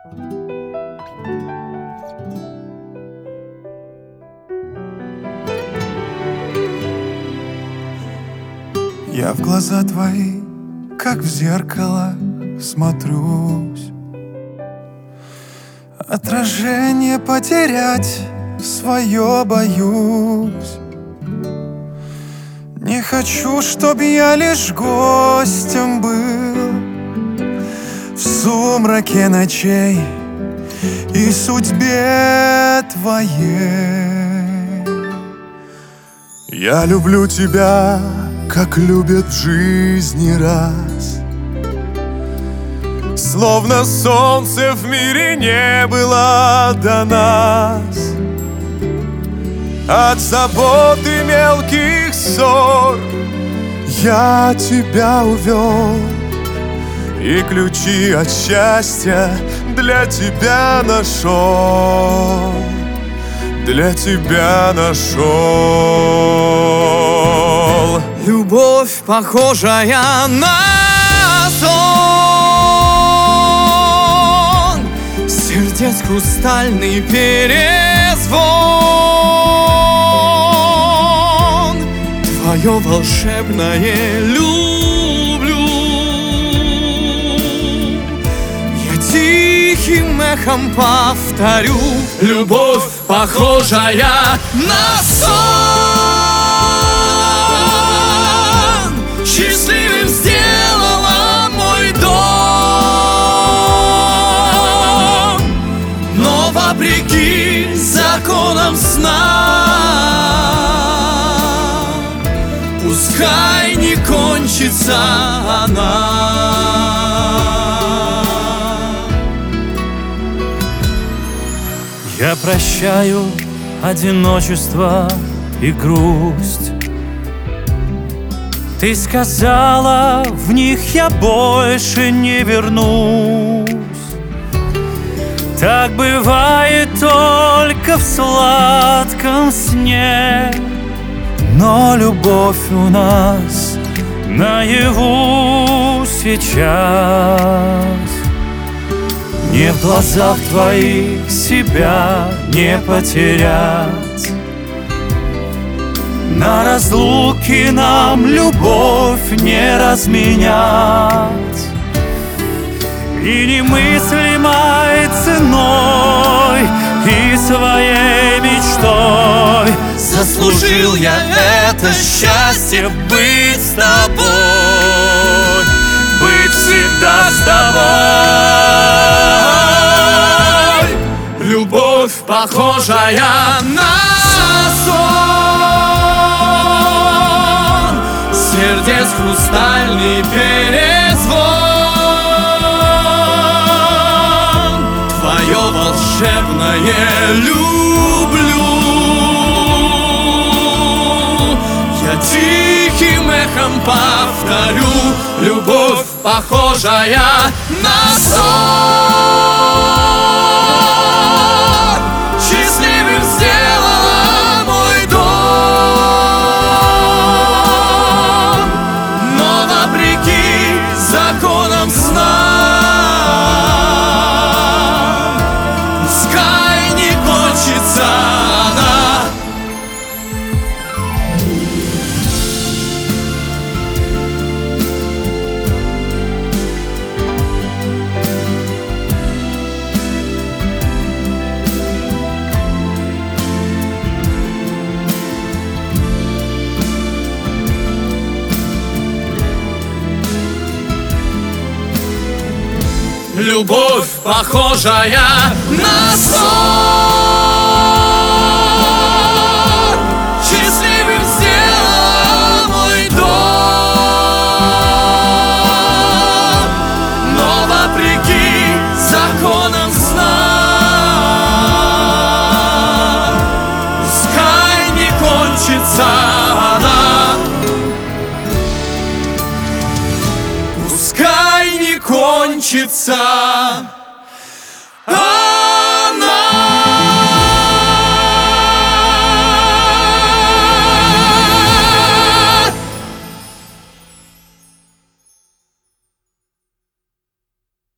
Я в глаза твои, как в зеркало, смотрюсь. Отражение потерять свое боюсь. Не хочу, чтоб я лишь гостем был в сумраке ночей и судьбе твоей. Я люблю тебя, как любят в жизни раз, словно солнце в мире не было до нас. От забот и мелких ссор я тебя увел, и ключи от счастья для тебя нашел, для тебя нашел. Любовь, похожая на сон, сердец хрустальный перезвон, твое волшебное люблю. Я тихим эхом повторю: любовь, похожая на сон, счастливым сделала мой дом. Но вопреки законам сна, пускай не кончится она. Я прощаю одиночество и грусть. Ты сказала, в них я больше не вернусь. Так бывает только в сладком сне, но любовь у нас наяву сейчас. Не в глазах твоих себя не потерять, на разлуке нам любовь не разменять. И немыслимой ценой и своей мечтой заслужил я это счастье быть с тобой, быть всегда с тобой. Любовь, похожая на сон, сердец хрустальный перезвон, твое волшебное люблю. Я тихим эхом повторю: любовь, похожая на сон, счастливым сделала мой дом. Но вопреки законам сна, пускай не кончится она. Любовь, похожая на сон, счастливым сделала мой дом. Но вопреки законам сна, пускай не кончится она. Пускай не кончится.